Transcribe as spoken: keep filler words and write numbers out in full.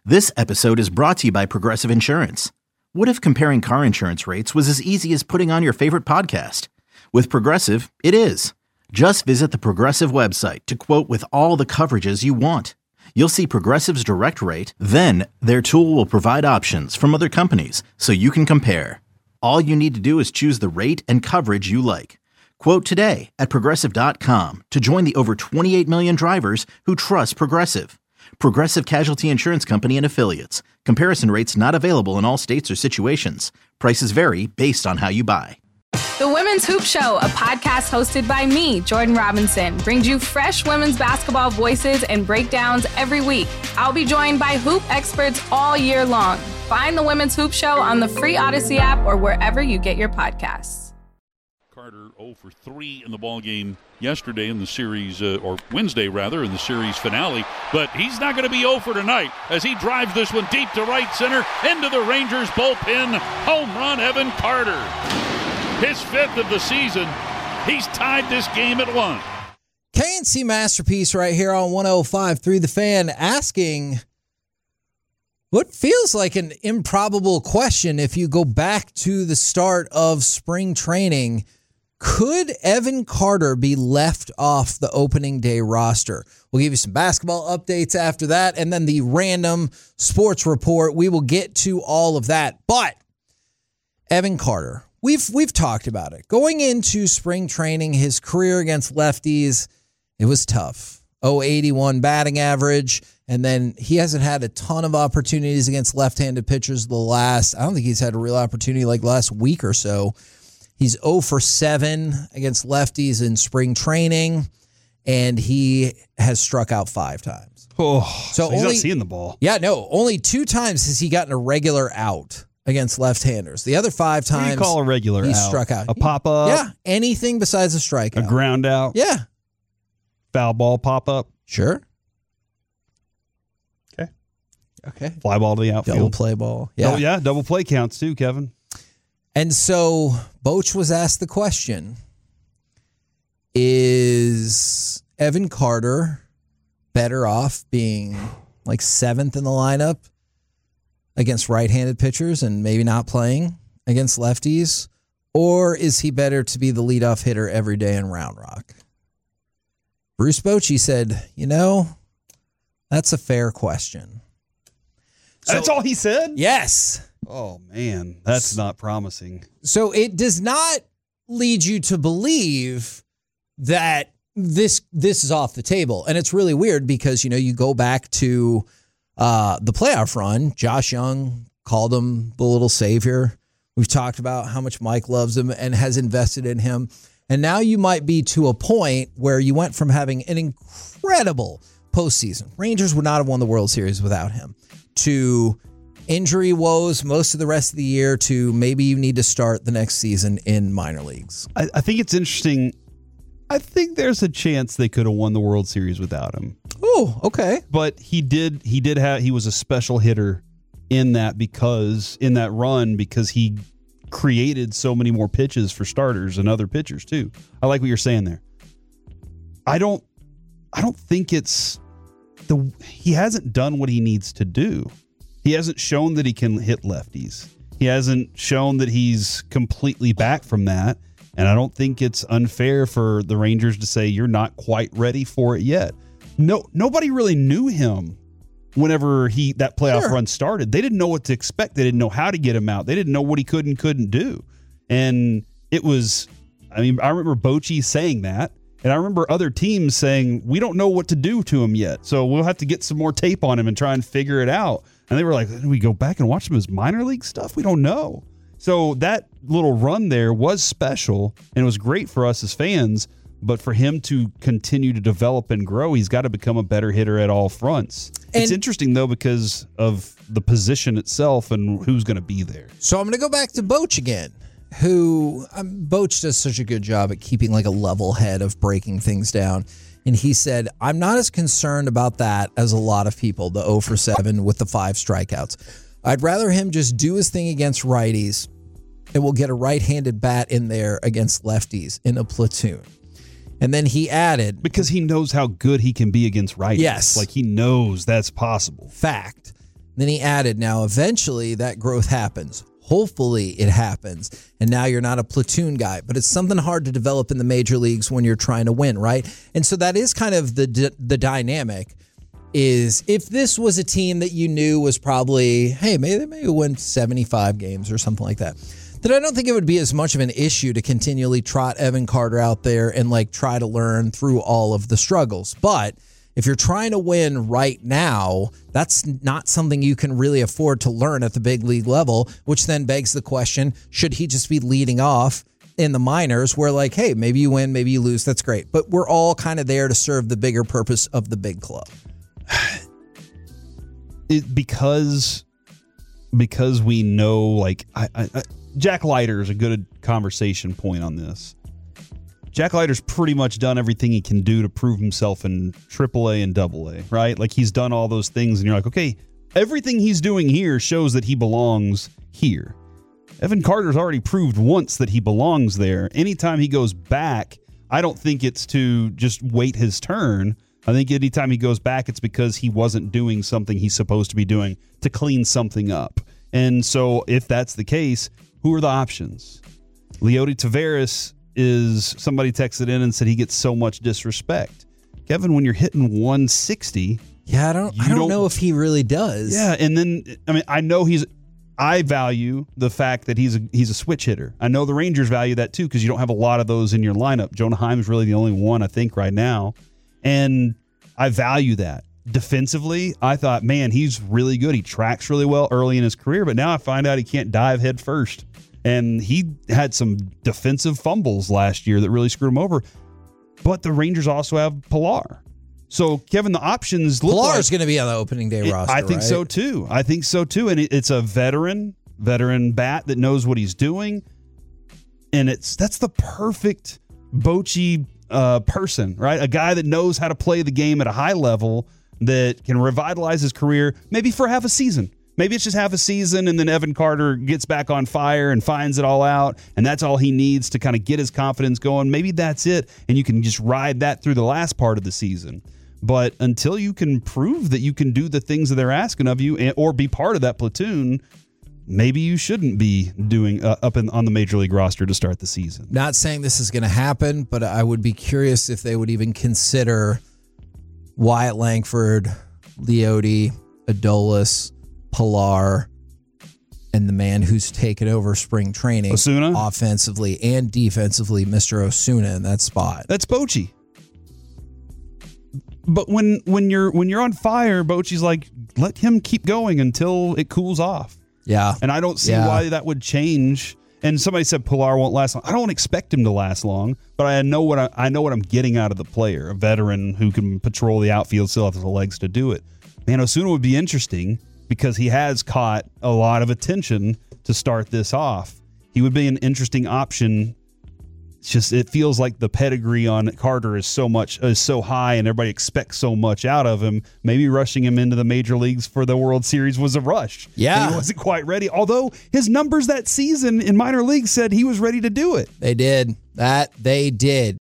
This episode is brought to you by Progressive Insurance. What if comparing car insurance rates was as easy as putting on your favorite podcast? With Progressive, it is. Just visit the Progressive website to quote with all the coverages you want. You'll see Progressive's direct rate, then their tool will provide options from other companies so you can compare. All you need to do is choose the rate and coverage you like. Quote today at Progressive dot com to join the over twenty-eight million drivers who trust Progressive. Progressive Casualty Insurance Company and Affiliates. Comparison rates not available in all states or situations. Prices vary based on how you buy. The Women's Hoop Show, a podcast hosted by me, Jordan Robinson, brings you fresh women's basketball voices and breakdowns every week. I'll be joined by hoop experts all year long. Find the Women's Hoop Show on the free Odyssey app or wherever you get your podcasts. Carter oh for three in the ballgame yesterday in the series, uh, or Wednesday rather, in the series finale. But he's not going to be oh for tonight as he drives this one deep to right center into the Rangers bullpen. Home run, Evan Carter. His fifth of the season. He's tied this game at one. K and C Masterpiece right here on one oh five point three The Fan, asking what feels like an improbable question if you go back to the start of spring training. Could Evan Carter be left off the opening day roster? We'll give you some basketball updates after that, and then the random sports report. We will get to all of that. But Evan Carter, we've we've talked about it. Going into spring training, his career against lefties, it was tough. oh eighty-one batting average, and then he hasn't had a ton of opportunities against left-handed pitchers the last, I don't think he's had a real opportunity like the last week or so. He's oh for seven against lefties in spring training, and he has struck out five times. Oh, so, so he's only, not seeing the ball. Yeah, no, only two times has he gotten a regular out against left-handers. The other five times, what do you call a regular he out? struck out. A pop-up? Yeah, anything besides a strikeout. A ground out? Yeah. Foul ball pop-up? Sure. Okay. Okay. Fly ball to the outfield. Double play ball. Yeah. Oh, yeah. Double play counts too, Kevin. And so Boch was asked the question, is Evan Carter better off being like seventh in the lineup against right-handed pitchers and maybe not playing against lefties? Or is he better to be the leadoff hitter every day in Round Rock? Bruce Bochy said, you know, that's a fair question. So, that's all he said? Yes. Oh, man, that's not promising. So it does not lead you to believe that this this is off the table. And it's really weird because, you know, you go back to uh, the playoff run. Josh Young called him the little savior. We've talked about how much Mike loves him and has invested in him. And now you might be to a point where you went from having an incredible postseason. Rangers would not have won the World Series without him. To injury woes most of the rest of the year, to maybe you need to start the next season in minor leagues. I, I think it's interesting. I think there's a chance they could have won the World Series without him. Oh, okay. But he did. He did have. He was a special hitter in that because in that run because he created so many more pitches for starters and other pitchers too. I like what you're saying there. I don't. I don't think it's the. He hasn't done what he needs to do. He hasn't shown that he can hit lefties. He hasn't shown that he's completely back from that. And I don't think it's unfair for the Rangers to say you're not quite ready for it yet. No, nobody really knew him whenever he that playoff Sure. run started. They didn't know what to expect. They didn't know how to get him out. They didn't know what he could and couldn't do. And it was, I mean, I remember Bochy saying that. And I remember other teams saying, we don't know what to do to him yet. So we'll have to get some more tape on him and try and figure it out. And they were like, do we go back and watch some of his minor league stuff? We don't know. So that little run there was special, and it was great for us as fans. But for him to continue to develop and grow, he's got to become a better hitter at all fronts. And it's interesting, though, because of the position itself and who's going to be there. So I'm going to go back to Boch again, who um, Boch does such a good job at keeping like a level head of breaking things down. And he said, I'm not as concerned about that as a lot of people, the oh for seven with the five strikeouts. I'd rather him just do his thing against righties, and we'll get a right-handed bat in there against lefties in a platoon. And then he added... Because he knows how good he can be against righties. Yes. Like, he knows that's possible. Fact. Then he added, now eventually that growth happens. Hopefully it happens. And now you're not a platoon guy, but it's something hard to develop in the major leagues when you're trying to win, right? And so that is kind of the the dynamic is if this was a team that you knew was probably, hey, maybe they may win seventy-five games or something like that, then I don't think it would be as much of an issue to continually trot Evan Carter out there and like try to learn through all of the struggles. But if you're trying to win right now, that's not something you can really afford to learn at the big league level, which then begs the question, should he just be leading off in the minors where like, hey, maybe you win, maybe you lose, that's great. But we're all kind of there to serve the bigger purpose of the big club. It, because because we know, like, I, I, I, Jack Leiter is a good conversation point on this. Jack Leiter's pretty much done everything he can do to prove himself in triple A and double A, right? Like, he's done all those things, and you're like, okay, everything he's doing here shows that he belongs here. Evan Carter's already proved once that he belongs there. Anytime he goes back, I don't think it's to just wait his turn. I think anytime he goes back, it's because he wasn't doing something he's supposed to be doing to clean something up. And so if that's the case, who are the options? Leody Taveras is, somebody texted in and said he gets so much disrespect. Kevin, when you're hitting one sixty, yeah, I don't I don't, don't know if he really does. Yeah, and then I mean, I know he's I value the fact that he's a he's a switch hitter. I know the Rangers value that too because you don't have a lot of those in your lineup. Jonah Heim's really the only one I think right now. And I value that. Defensively, I thought, man, he's really good. He tracks really well early in his career, but now I find out he can't dive head first. And he had some defensive fumbles last year that really screwed him over. But the Rangers also have Pilar. So, Kevin, the options look Pilar's like, going to be on the opening day it, roster, I think right? so, too. I think so, too. And it, it's a veteran, veteran bat that knows what he's doing. And it's that's the perfect Bochy uh, person, right? A guy that knows how to play the game at a high level that can revitalize his career maybe for half a season. Maybe it's just half a season and then Evan Carter gets back on fire and finds it all out, and that's all he needs to kind of get his confidence going. Maybe that's it, and you can just ride that through the last part of the season. But until you can prove that you can do the things that they're asking of you and, or be part of that platoon, maybe you shouldn't be doing uh, up in, on the Major League roster to start the season. Not saying this is going to happen, but I would be curious if they would even consider Wyatt Langford, Leody, Adolis, Pilar, and the man who's taken over spring training Osuna? offensively and defensively, Mister Osuna in that spot. That's Bochy. But when when you're when you're on fire, Bochy's like, let him keep going until it cools off. Yeah. And I don't see yeah. why that would change. And somebody said Pilar won't last long. I don't expect him to last long, but I know what I, I know what I'm getting out of the player, a veteran who can patrol the outfield, still has the legs to do it. Man, Osuna would be interesting because he has caught a lot of attention to start this off. He would be an interesting option. It's just it feels like the pedigree on Carter is so much is so high, and everybody expects so much out of him. Maybe rushing him into the major leagues for the World Series was a rush. Yeah, and he wasn't quite ready. Although his numbers that season in minor leagues said he was ready to do it. They did that. They did.